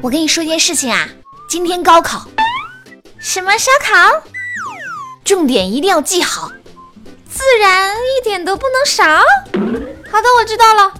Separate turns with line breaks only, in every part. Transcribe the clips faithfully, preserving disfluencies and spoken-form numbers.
我跟你说件事情啊，今天高考。
什么烧烤？
重点一定要记好，
自然一点都不能少。好的，我知道了。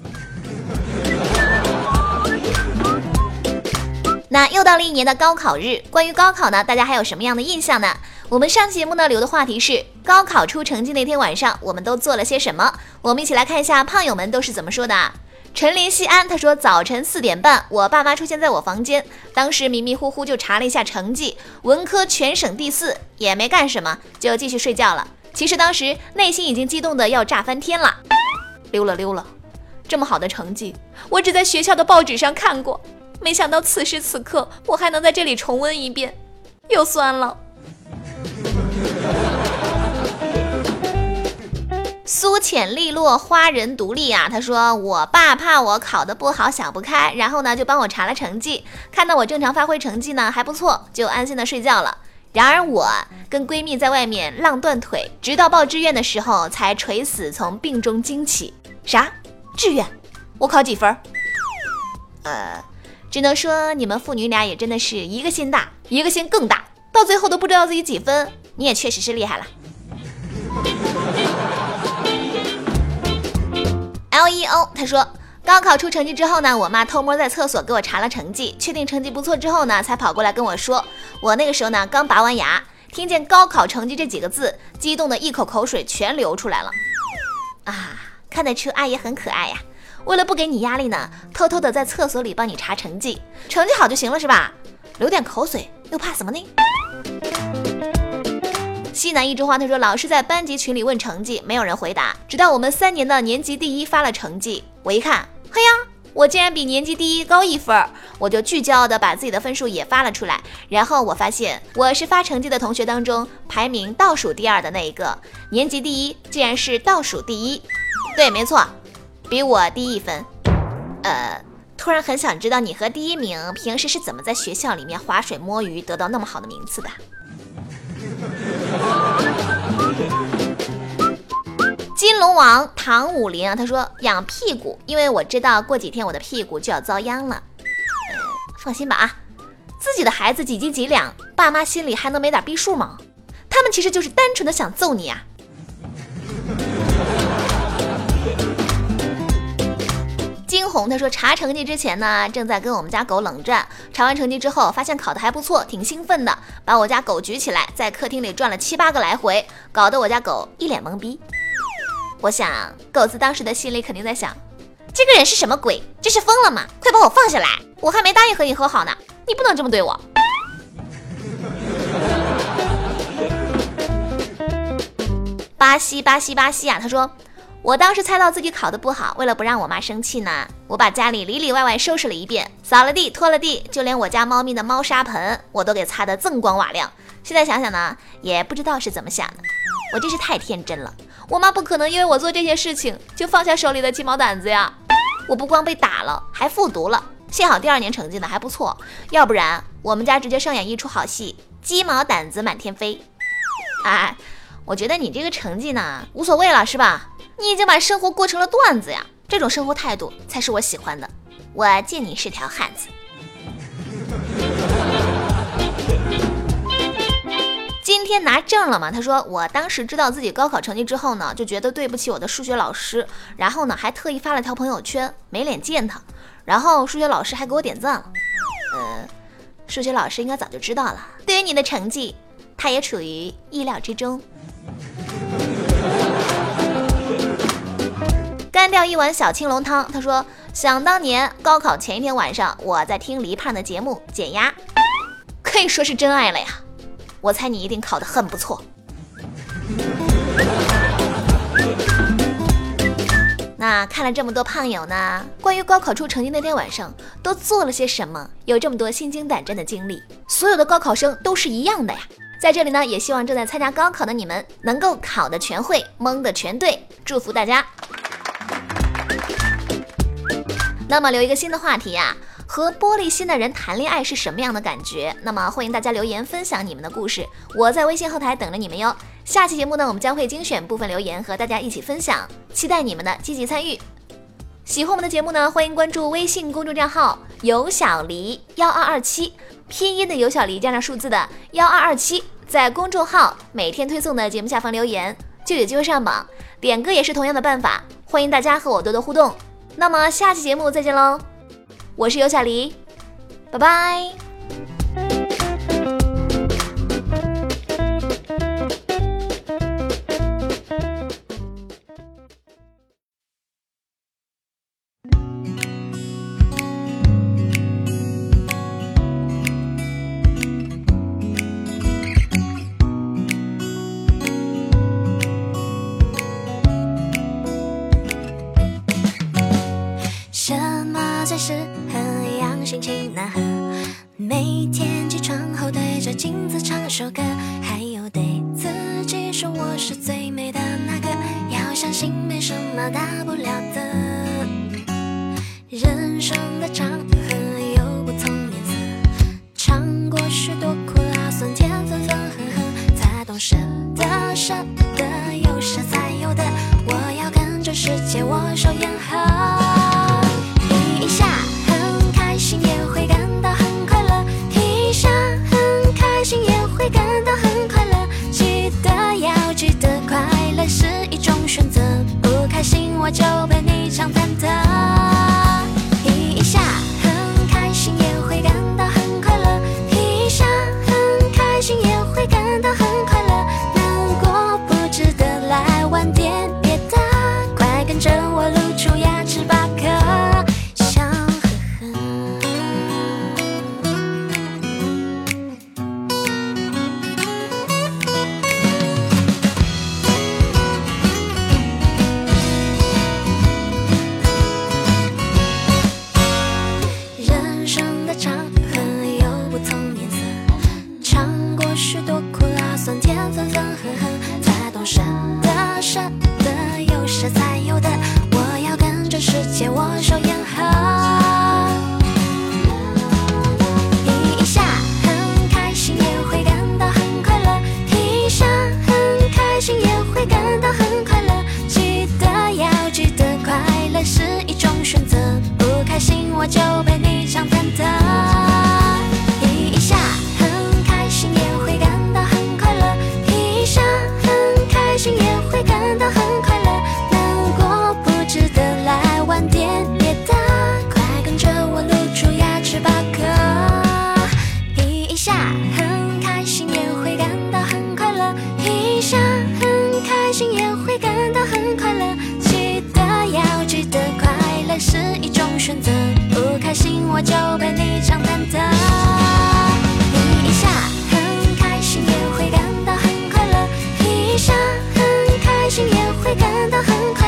那又到了一年的高考日，关于高考呢，大家还有什么样的印象呢？我们上期节目呢留的话题是高考出成绩那天晚上我们都做了些什么，我们一起来看一下胖友们都是怎么说的。陈林西安他说，早晨四点半我爸妈出现在我房间，当时迷迷糊糊就查了一下成绩，文科全省第四，也没干什么就继续睡觉了。其实当时内心已经激动的要炸翻天了。溜了溜了，这么好的成绩我只在学校的报纸上看过，没想到此时此刻我还能在这里重温一遍，又酸了。苏浅利落花人独立啊，他说我爸怕我考得不好想不开，然后呢就帮我查了成绩，看到我正常发挥成绩呢还不错，就安心的睡觉了。然而我跟闺蜜在外面浪断腿，直到报志愿的时候才垂死从病中惊起。啥？志愿？我考几分？呃，只能说你们父女俩也真的是一个心大，一个心更大，到最后都不知道自己几分，你也确实是厉害了。L E O 他说，高考出成绩之后呢，我妈偷摸在厕所给我查了成绩，确定成绩不错之后呢，才跑过来跟我说，我那个时候呢刚拔完牙，听见高考成绩这几个字，激动的一口口水全流出来了。啊，看得出阿姨很可爱呀，为了不给你压力呢，偷偷的在厕所里帮你查成绩，成绩好就行了是吧？流点口水又怕什么呢？西南一枝花他说，老师在班级群里问成绩，没有人回答，直到我们三年的年级第一发了成绩，我一看，嘿呀，我竟然比年级第一高一分，我就巨骄傲的把自己的分数也发了出来，然后我发现我是发成绩的同学当中排名倒数第二的那一个，年级第一竟然是倒数第一，对，没错，比我低一分。呃，突然很想知道你和第一名平时是怎么在学校里面划水摸鱼得到那么好的名次的。金龙王唐武林啊，他说养屁股，因为我知道过几天我的屁股就要遭殃了。呃，放心吧啊，自己的孩子几斤几两，爸妈心里还能没点逼数吗？他们其实就是单纯的想揍你啊。金红他说，查成绩之前呢，正在跟我们家狗冷战，查完成绩之后发现考得还不错，挺兴奋的，把我家狗举起来在客厅里转了七八个来回，搞得我家狗一脸懵逼。我想狗子当时的心里肯定在想，这个人是什么鬼，这是疯了吗？快把我放下来，我还没答应和你和好呢，你不能这么对我。巴西巴西巴西啊，他说我当时猜到自己考得不好，为了不让我妈生气呢，我把家里里里外外收拾了一遍，扫了地拖了地，就连我家猫咪的猫砂盆我都给擦得锃光瓦亮。现在想想呢，也不知道是怎么想的，我真是太天真了，我妈不可能因为我做这些事情就放下手里的鸡毛掸子呀。我不光被打了，还复读了，幸好第二年成绩呢还不错，要不然我们家直接上演一出好戏，鸡毛掸子满天飞。哎，我觉得你这个成绩呢无所谓了是吧？你已经把生活过成了段子呀，这种生活态度才是我喜欢的，我见你是条汉子。今天拿证了吗？他说我当时知道自己高考成绩之后呢，就觉得对不起我的数学老师，然后呢还特意发了条朋友圈，没脸见他，然后数学老师还给我点赞了。呃，数学老师应该早就知道了，对于你的成绩他也处于意料之中。干掉一碗小青龙汤，他说想当年高考前一天晚上我在听黎胖的节目减压，可以说是真爱了呀，我猜你一定考得很不错。那看了这么多胖友呢，关于高考出成绩那天晚上都做了些什么，有这么多心惊胆战的经历，所有的高考生都是一样的呀。在这里呢，也希望正在参加高考的你们能够考得全会，蒙得全对，祝福大家。那么留一个新的话题啊，和玻璃心的人谈恋爱是什么样的感觉？那么欢迎大家留言分享你们的故事，我在微信后台等着你们哟。下期节目呢，我们将会精选部分留言和大家一起分享，期待你们的积极参与。喜欢我们的节目呢，欢迎关注微信公众账号有小黎幺二二七，拼音的有小黎加上数字的幺二二七，在公众号每天推送的节目下方留言，就有机会上榜。点歌也是同样的办法，欢迎大家和我多多互动。那么下期节目再见喽，我是有小黎，拜拜。
什么最适合养心情呢？每天起床后对着镜子唱首歌，还有对自己说我是最美的那个，要相信没什么大不了的。人生的长河有不同颜色，尝过许多苦辣酸甜分分合合，才懂舍得舍得有时才有的，我要跟着世界握手言和。一下很开心也会感到很快乐，一下很开心也会感到很快乐，记得要记得快乐是一种选择，不开心我就陪你唱忐忑。一下很开心也会感到很快乐，一下很开心也会感到很快乐，难过不值得来晚点别的，快跟着我露出牙齿把壳。许多苦辣酸甜分分合合，才懂舍得舍得有时才有的，我要跟着世界握手言和。一下很开心也会感到很快乐，一下很开心也会感到很快乐，记得要记得快乐是一种选择，不开心我就陪你唱忐忑。一下很开心也会感到很快乐，一下很开心也会感到很快乐，难过不值得来晚点别的，快跟着我露出牙齿把壳。一下很开心也会感到很快乐，一下很开心也会感到很快乐，记得要记得快乐是一种选择，不开心我就陪你唱忐忑。一下很开心也会感到很快乐，一下很开心也会感到很快乐。